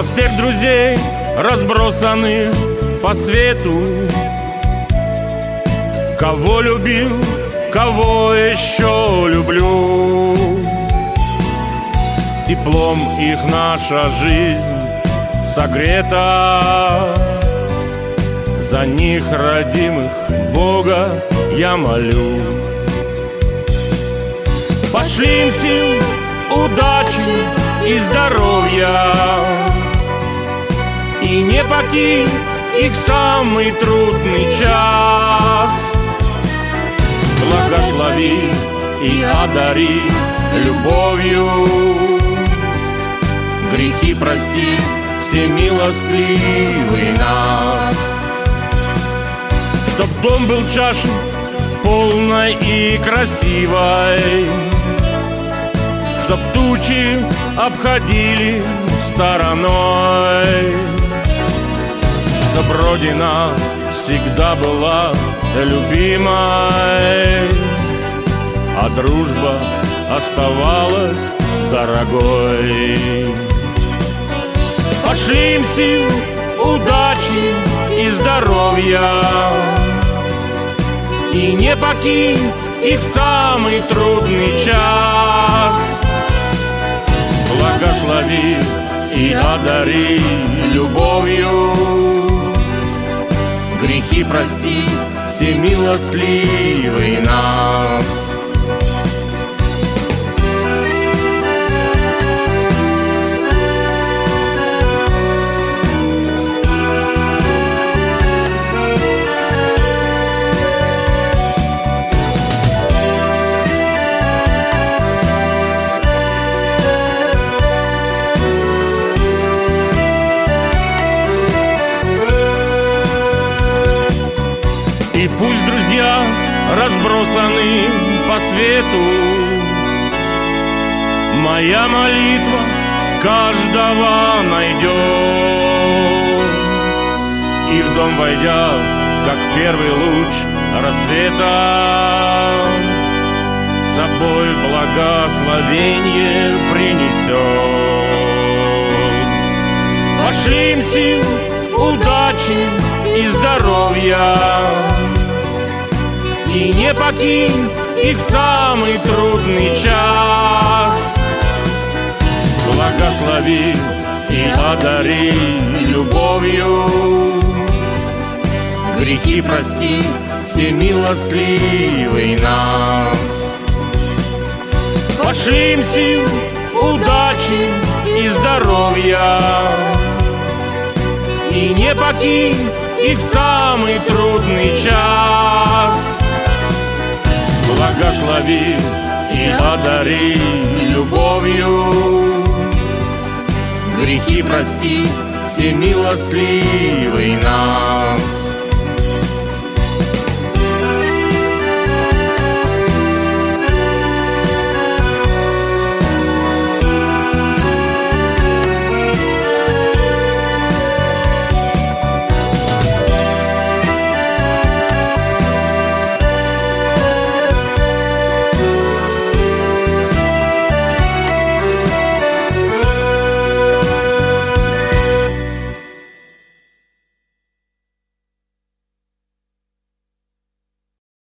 За всех друзей, разбросанных по свету, кого любил, кого еще люблю. Теплом их наша жизнь согрета, за них, родимых, Бога я молю. Пошли им сил, удачи и здоровья, и не покинь их самый трудный час. Благослови и одари любовью, грехи прости, всемилостливый нас. Чтоб дом был чашей полной и красивой, чтоб тучи обходили стороной, чтоб Родина всегда была любимой, а дружба оставалась дорогой. Пошли им сил, удачи и здоровья, и не покинь их в самый трудный час. Благослови и одари любовью, грехи прости, всемилостливый нас. И пусть друзья разбросаны по свету, моя молитва каждого найдет. И в дом войдя, как первый луч рассвета, с собой благословенье принесет. Пошли им сил, удачи и здоровья, и не покинь их в самый трудный час. Благослови и одари любовью, грехи прости, всемилостливый нас. Пошли им сил, удачи и здоровья, и не покинь их в самый трудный час. Благослови и одари любовью, грехи прости, всемилостливый нас.